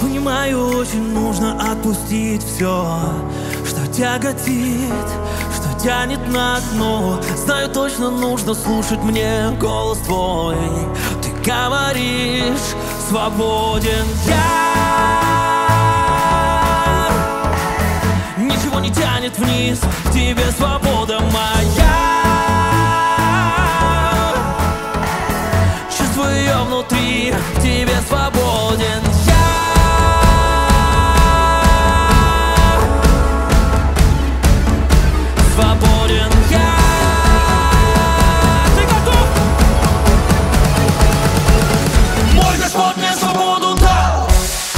Понимаю, очень нужно отпустить все, что тяготит, что тянет на дно. Знаю, точно нужно слушать мне голос твой. Ты говоришь, свободен я. Ничего не тянет вниз, в тебе свобода моя. Чувствую ее внутри, в тебе свободен я. Свободен я. Ты готов? Мой Господь мне свободу дал.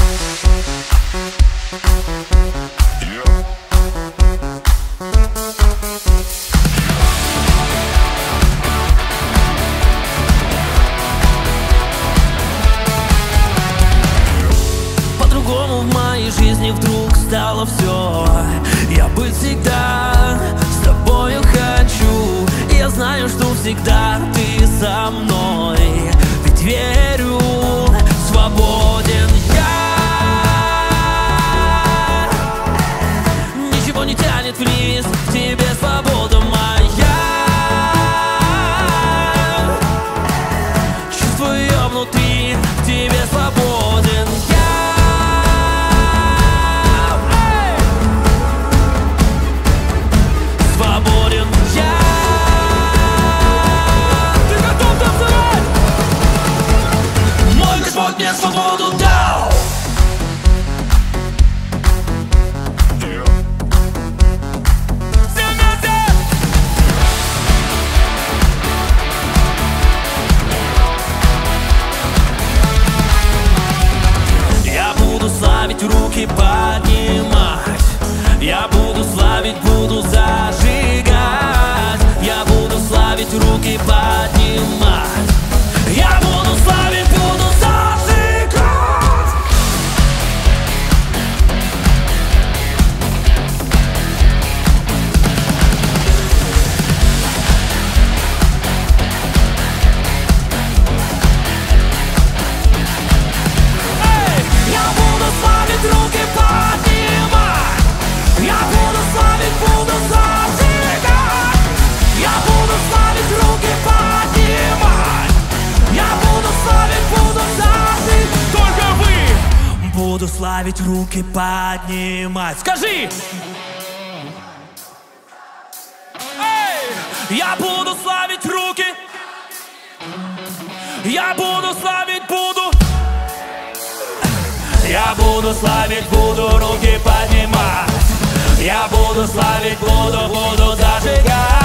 По-другому в моей жизни вдруг стало все. Я быть всегда с тобою хочу. И я знаю, что всегда ты со мной. Ведь верю, свободен я. Ничего не тянет вниз, в тебе свобода моя. Чувствую ее внутри, в тебе свободен я. Свободен я. Ты готов танцевать? Мой Господь мне свободу дал. Все вместе! Я буду славить, руки поднимать. Я буду славить, буду зажигать. Я буду славить, руки поднимать. Я буду славить, буду зажигать. Эй! Я буду славить, руки поднимать. Я буду славить, буду зажигать. Я буду славить, руки поднимать. Я буду славить, буду зажигать. Только вы! Буду славить, руки поднимать. Скажи! Эй! Я буду славить, руки. Я буду славить, буду. Я буду славить, буду руки поднимать. Я буду славить, буду зажигать.